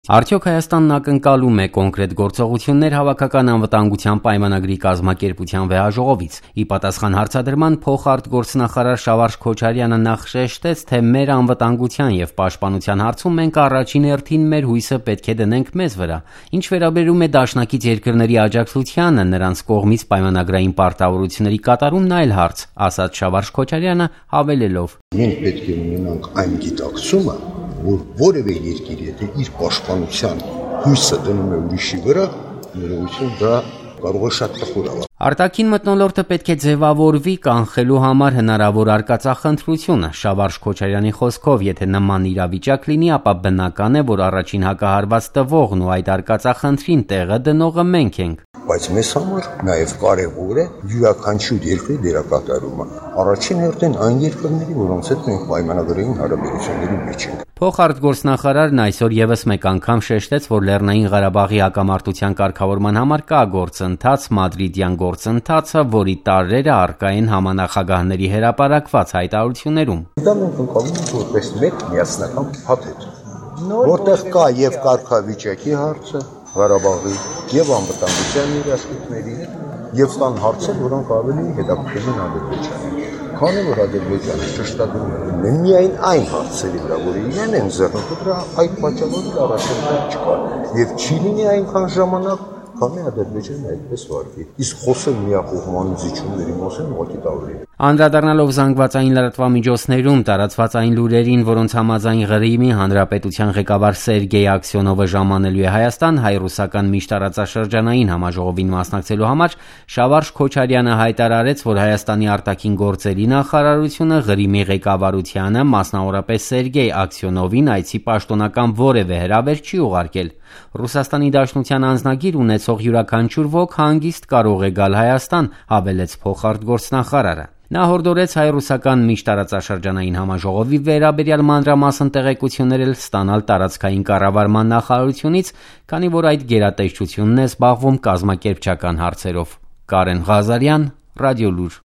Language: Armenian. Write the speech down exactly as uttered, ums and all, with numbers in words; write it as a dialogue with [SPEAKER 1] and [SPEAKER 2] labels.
[SPEAKER 1] Արդյոք Հայաստանն ակնկալում է կոնկրետ գործողություններ Հավաքական անվտանգության պայմանագրի կազմակերպության վեհաժողովից։ Ի պատասխան հարցադրման փոխարտգործնախարար Շավարշ Քոչարյանը նախ շեշտեց, թե մեր անվտանգության եւ պաշտպանության հարցում մենք առաջին հերթին մեր հույսը պետք է դնենք մեզ վրա։ Ինչ վերաբերում է դաշնակից երկրների աջակցությանը, նրանց կողմից պայմանագրային պարտավորությունների կատարումն այլ հարց, ասաց Շավարշ Քոչարյանը, հավելելով.
[SPEAKER 2] Մենք պետք է ունենանք այն գիտակցումը, որ որևէ երկիր, եթե իր պաշտպանության հույսը դնում է ուրիշի վրա, ներողություն, դա կարող է շատ տխուր ավարտվել։
[SPEAKER 1] Արտաքին մթնոլորտը պետք է ձևավորվի կանխելու համար հնարավոր արկածախնդրությունը։ Շավարշ Քոչարյանի խոսքով, եթե նման իրավիճակ լինի, ապա բնական է, որ առաջին հակահարված տվողն ու այդ արկածախնդրին տեղը դնողը մենք ենք։
[SPEAKER 2] Բայց մեզ համար նաև կարևոր է յուրաքանչյուր երկրի դերակատարումը։ Առաջին հերթին այն երկրների, որոնց հետ մենք պայմանագրային հարաբերությունների մեջ ենք։
[SPEAKER 1] Փոխարտգործնախարարն այսօր եւս մեկ անգամ շեշտեց, որ Լեռնային Ղարաբաղի հակամարտության կարգավորման համար կա գործընթաց, մադրիդյան գործընթացը, որի տարրերը առկա են համանախագահների հրապարակված հայտարարություններում։
[SPEAKER 2] Դա մենք ընկալում ենք որպես մեկ միասնական փաթեթ, որտեղ կա եւ կարգավիճակի հարցը Ղարաբաղի եւ անվտանգության իրավունքների եւ կան հարցեր, որոնք ավելի հետաքրքիր են Ադրբեջանին։ Քանի որ Ադրբեջանը շեշտադրում է միայն այն հարցերի վրա, որ իրեն են ձեռնտու դրա, այդ պատճառով առաջարկում չկա եւ չի լինի այնքան ժամանակ, քանի Ադրբեջանը այդպես վարվի։ Իսկ խոսել միախոհման զիջումների մասին ուղղակի տարբեր է։
[SPEAKER 1] Անդրադառնալով զանգվածային լրատվամիջոցներում տարածված այն լուրերին, որոնց համաձայն Ղրիմի հանրապետության ղեկավար Սերգեյ Աքսյոնովը ժամանելու է Հայաստան հայ-ռուսական միջտարածաշրջանային համաժողովին մասնակցելու համար, Շավարշ Քոչարյանը հայտարարեց, որ Հայաստանի արտաքին գործերի նախարարությունը Ղրիմի ղեկավարությանը, մասնավորապես Սերգեյ Աքսյոնովին, այցի պաշտոնական որևէ հրավեր չի ուղարկել։ Ռուսաստանի Դաշնության անձնագիր ունեցող յուրաքանչյուր ոք հանգիստ կարող է գալ Հայաստան, հավելեց փոխարտգործնախարարը։ Նա հորդորեց հայ-ռուսական միջտարածաշրջանային համաժողովի վերաբերյալ մանրամասն տեղեկություններ ստանալ տարածքային կառավարման նախարարությունից, քանի որ այդ գերատեսչությունն է զբաղվում կազմակերպչական հարցերով։ Կարեն Ղազարյան, Ռադիոլուր։